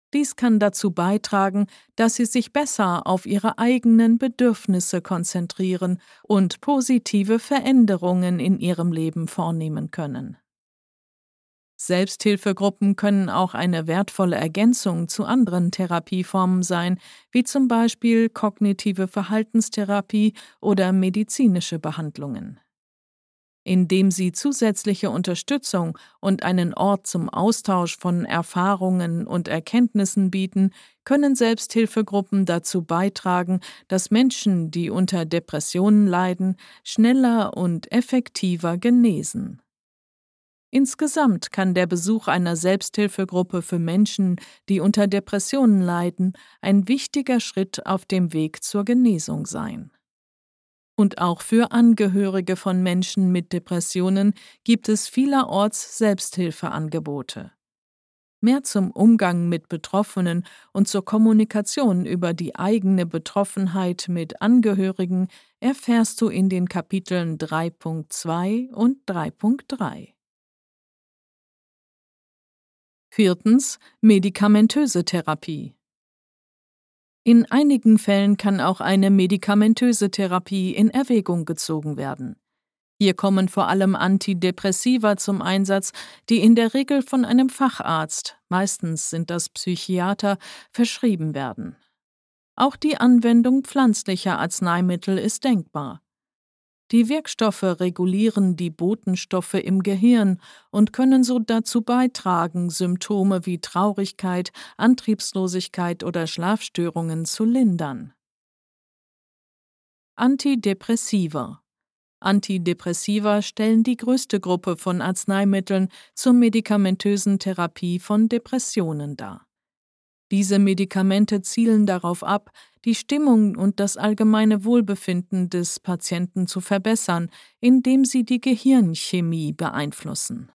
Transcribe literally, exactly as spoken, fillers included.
Dies kann dazu beitragen, dass sie sich besser auf ihre eigenen Bedürfnisse konzentrieren und positive Veränderungen in ihrem Leben vornehmen können. Selbsthilfegruppen können auch eine wertvolle Ergänzung zu anderen Therapieformen sein, wie zum Beispiel kognitive Verhaltenstherapie oder medizinische Behandlungen. Indem sie zusätzliche Unterstützung und einen Ort zum Austausch von Erfahrungen und Erkenntnissen bieten, können Selbsthilfegruppen dazu beitragen, dass Menschen, die unter Depressionen leiden, schneller und effektiver genesen. Insgesamt kann der Besuch einer Selbsthilfegruppe für Menschen, die unter Depressionen leiden, ein wichtiger Schritt auf dem Weg zur Genesung sein. Und auch für Angehörige von Menschen mit Depressionen gibt es vielerorts Selbsthilfeangebote. Mehr zum Umgang mit Betroffenen und zur Kommunikation über die eigene Betroffenheit mit Angehörigen erfährst du in den Kapiteln drei Punkt zwei und drei Punkt drei. Viertens. Medikamentöse Therapie. In einigen Fällen kann auch eine medikamentöse Therapie in Erwägung gezogen werden. Hier kommen vor allem Antidepressiva zum Einsatz, die in der Regel von einem Facharzt, meistens sind das Psychiater, verschrieben werden. Auch die Anwendung pflanzlicher Arzneimittel ist denkbar. Die Wirkstoffe regulieren die Botenstoffe im Gehirn und können so dazu beitragen, Symptome wie Traurigkeit, Antriebslosigkeit oder Schlafstörungen zu lindern. Antidepressiva. Antidepressiva stellen die größte Gruppe von Arzneimitteln zur medikamentösen Therapie von Depressionen dar. Diese Medikamente zielen darauf ab, die Stimmung und das allgemeine Wohlbefinden des Patienten zu verbessern, indem sie die Gehirnchemie beeinflussen.